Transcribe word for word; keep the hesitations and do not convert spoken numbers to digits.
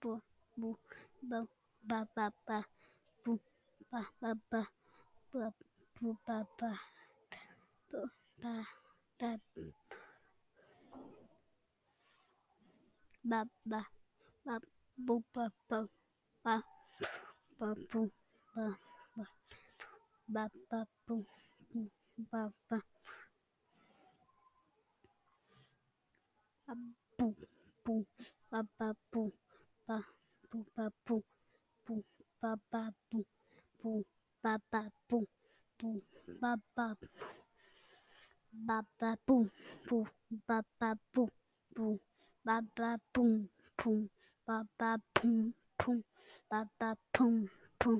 bu bu bu ba ba ba bu ba ba ba bu bu ba ba bu ba ba ba ba ba bu ba ba ba ba bu ba ba ba ba bu bu ba ba ba bu bu ba ba bu ba bu ba bu bu ba ba bu bu ba ba bu bu ba ba ba ba boom boom ba ba boom boom ba ba boom boom ba ba boom boom ba ba boom